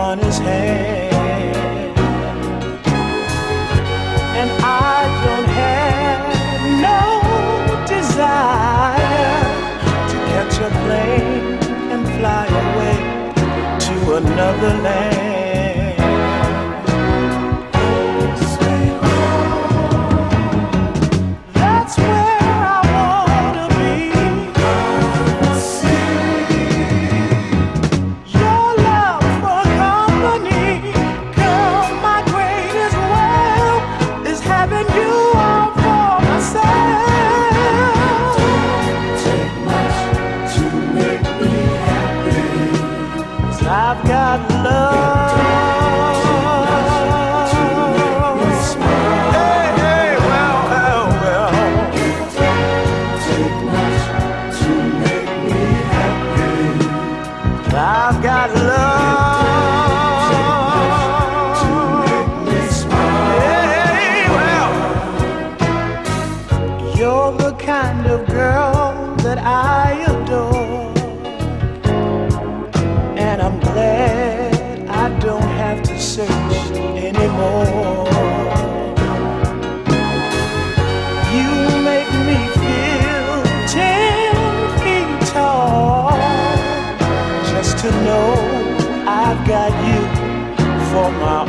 on his hand. And I don't have no desire to catch a plane and fly away to another land. That's where I wanna be. Your love for company, girl, my greatest wealth is having you all for myself. Don't take much to make me happy, 'cause I've got love. I've got love to make me smile. Hey, well, you're the kind of girl that I adore, and I'm glad I don't have to search anymore. You make me feel 10 feet tall, just to know I've got you for my